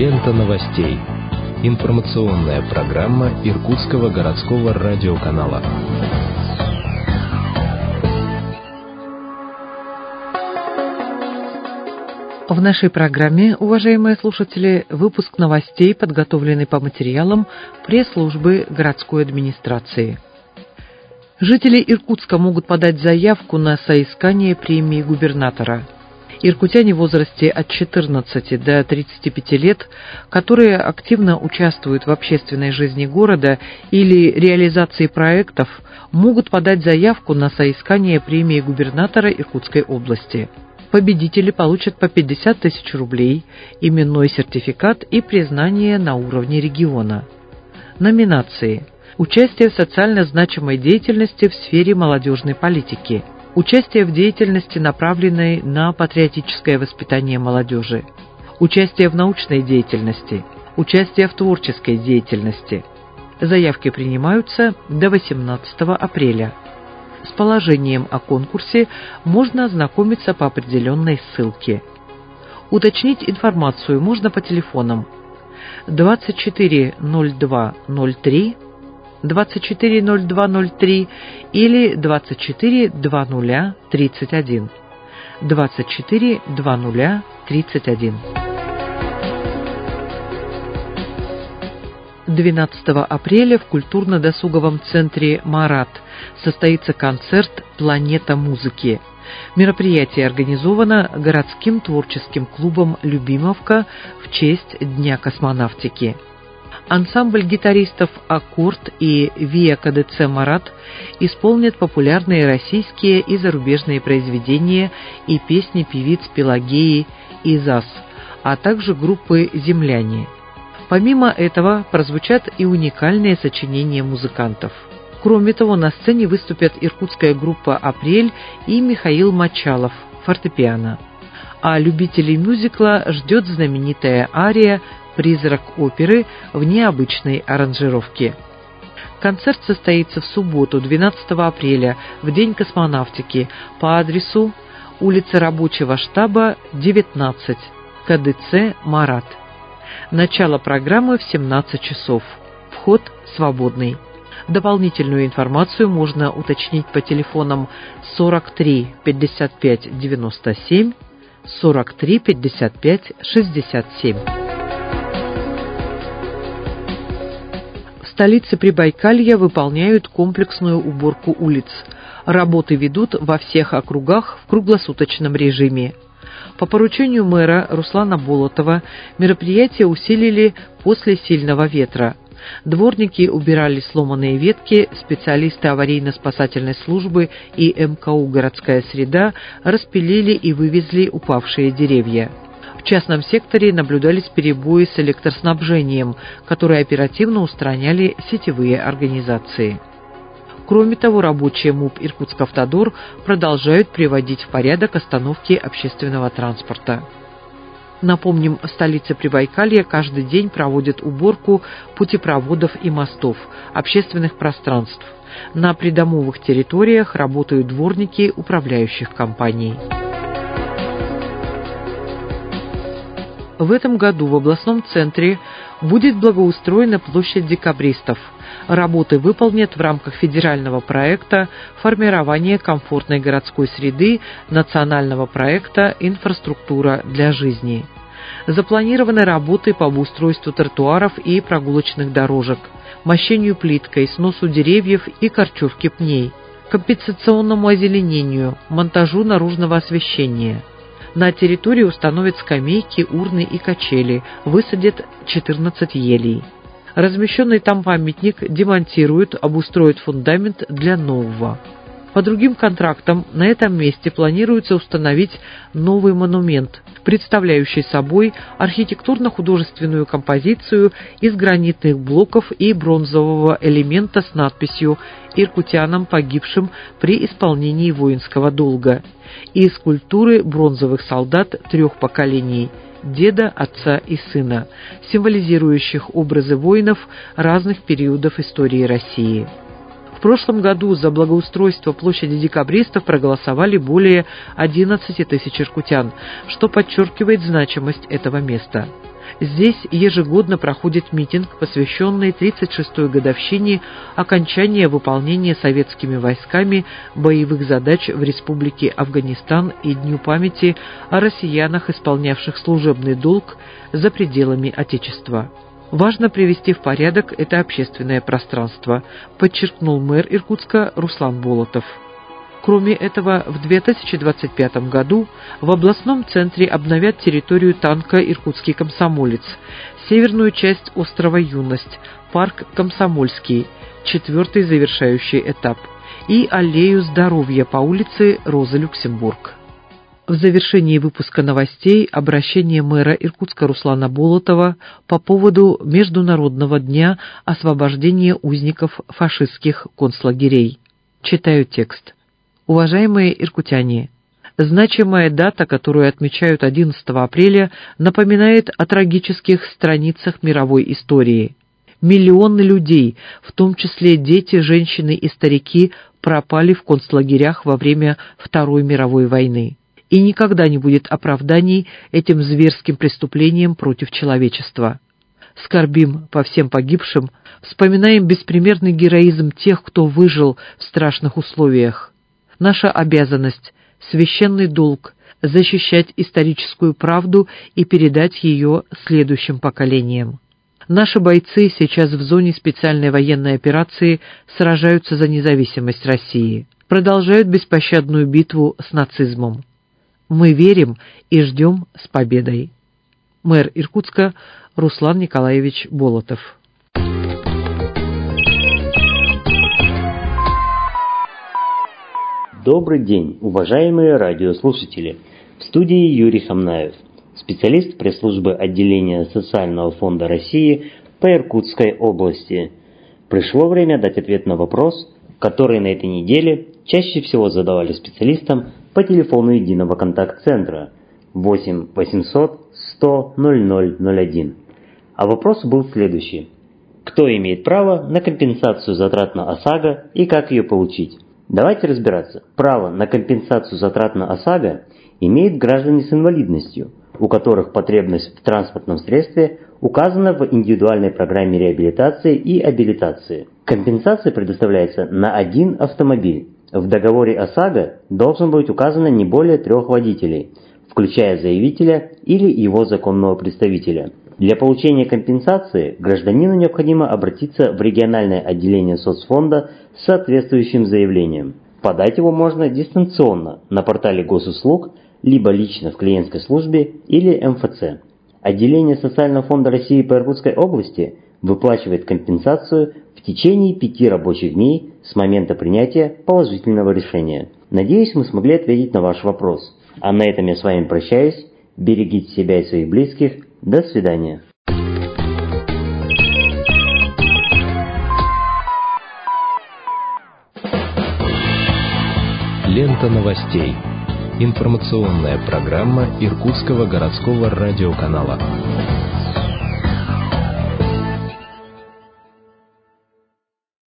Лента новостей. Информационная программа Иркутского городского радиоканала. В нашей программе, уважаемые слушатели, выпуск новостей, подготовленный по материалам пресс-службы городской администрации. Жители Иркутска могут подать заявку на соискание премии губернатора. Иркутяне в возрасте от 14 до 35 лет, которые активно участвуют в общественной жизни города или реализации проектов, могут подать заявку на соискание премии губернатора Иркутской области. Победители получат по 50 тысяч рублей, именной сертификат и признание на уровне региона. Номинации: участие в социально значимой деятельности в сфере молодежной политики, участие в деятельности, направленной на патриотическое воспитание молодежи, участие в научной деятельности, участие в творческой деятельности. Заявки принимаются до 18 апреля. С положением о конкурсе можно ознакомиться по определенной ссылке. Уточнить информацию можно по телефонам 240203, 240203 или 242031, 242031. 12 апреля в культурно-досуговом центре «Марат» состоится концерт «Планета музыки». Мероприятие организовано городским творческим клубом «Любимовка» в честь Дня космонавтики. Ансамбль гитаристов «Аккорд» и ВИА КДЦ «Марат» исполнят популярные российские и зарубежные произведения и песни певиц Пелагеи и ЗАС, а также группы «Земляне». Помимо этого прозвучат и уникальные сочинения музыкантов. Кроме того, на сцене выступят иркутская группа «Апрель» и Михаил Мочалов, фортепиано. А любителей мюзикла ждет знаменитая ария «Призрак оперы» в необычной аранжировке. Концерт состоится в субботу, 12 апреля, в День космонавтики, по адресу улица Рабочего штаба, 19, КДЦ «Марат». Начало программы в 17 часов. Вход свободный. Дополнительную информацию можно уточнить по телефонам 43 55 97, 43 55 67. В столице Прибайкалья выполняют комплексную уборку улиц. Работы ведут во всех округах в круглосуточном режиме. По поручению мэра Руслана Болотова мероприятие усилили после сильного ветра. Дворники убирали сломанные ветки, специалисты аварийно-спасательной службы и МКУ «Городская среда» распилили и вывезли упавшие деревья. В частном секторе наблюдались перебои с электроснабжением, которые оперативно устраняли сетевые организации. Кроме того, рабочие МУП «Иркутскавтодор» продолжают приводить в порядок остановки общественного транспорта. Напомним, в столице Прибайкалья каждый день проводят уборку путепроводов и мостов, общественных пространств. На придомовых территориях работают дворники управляющих компаний. В этом году в областном центре будет благоустроена площадь декабристов. Работы выполнят в рамках федерального проекта «Формирование комфортной городской среды» национального проекта «Инфраструктура для жизни». Запланированы работы по обустройству тротуаров и прогулочных дорожек, мощению плиткой, сносу деревьев и корчевке пней, компенсационному озеленению, монтажу наружного освещения. На территории установят скамейки, урны и качели, высадят 14 елей. Размещенный там памятник демонтируют, обустроят фундамент для нового. По другим контрактам на этом месте планируется установить новый монумент, представляющий собой архитектурно-художественную композицию из гранитных блоков и бронзового элемента с надписью «Иркутянам, погибшим при исполнении воинского долга» и скульптуры бронзовых солдат 3 поколений – деда, отца и сына, символизирующих образы воинов разных периодов истории России. В прошлом году за благоустройство площади Декабристов проголосовали более 11 тысяч иркутян, что подчеркивает значимость этого места. Здесь ежегодно проходит митинг, посвященный 36-й годовщине окончания выполнения советскими войсками боевых задач в Республике Афганистан и Дню памяти о россиянах, исполнявших служебный долг за пределами Отечества. Важно привести в порядок это общественное пространство, подчеркнул мэр Иркутска Руслан Болотов. Кроме этого, в 2025 году в областном центре обновят территорию танка «Иркутский комсомолец», северную часть острова Юность, парк «Комсомольский», 4-й завершающий этап, и аллею здоровья по улице Роза Люксембург. В завершении выпуска новостей обращение мэра Иркутска Руслана Болотова по поводу Международного дня освобождения узников фашистских концлагерей. Читаю текст. Уважаемые иркутяне, значимая дата, которую отмечают 11 апреля, напоминает о трагических страницах мировой истории. Миллионы людей, в том числе дети, женщины и старики, пропали в концлагерях во время Второй мировой войны. И никогда не будет оправданий этим зверским преступлениям против человечества. Скорбим по всем погибшим, вспоминаем беспримерный героизм тех, кто выжил в страшных условиях. Наша обязанность, священный долг – защищать историческую правду и передать ее следующим поколениям. Наши бойцы сейчас в зоне специальной военной операции сражаются за независимость России, продолжают беспощадную битву с нацизмом. Мы верим и ждем с победой. Мэр Иркутска Руслан Николаевич Болотов. Добрый день, уважаемые радиослушатели! В студии Юрий Хамнаев, специалист пресс-службы отделения Социального фонда России по Иркутской области. Пришло время дать ответ на вопрос, который на этой неделе чаще всего задавали специалистам по телефону единого контакт-центра 8 800 100 0001. А вопрос был следующий. Кто имеет право на компенсацию затрат на ОСАГО и как ее получить? Давайте разбираться. Право на компенсацию затрат на ОСАГО имеют граждане с инвалидностью, у которых потребность в транспортном средстве указана в индивидуальной программе реабилитации и абилитации. Компенсация предоставляется на один автомобиль. В договоре ОСАГО должно быть указано не более 3 водителей, включая заявителя или его законного представителя. Для получения компенсации гражданину необходимо обратиться в региональное отделение соцфонда с соответствующим заявлением. Подать его можно дистанционно на портале госуслуг, либо лично в клиентской службе или МФЦ. Отделение Социального фонда России по Иркутской области выплачивает компенсацию в течение 5 рабочих дней с момента принятия положительного решения. Надеюсь, мы смогли ответить на ваш вопрос. А на этом я с вами прощаюсь. Берегите себя и своих близких. До свидания. Лента новостей. Информационная программа Иркутского городского радиоканала.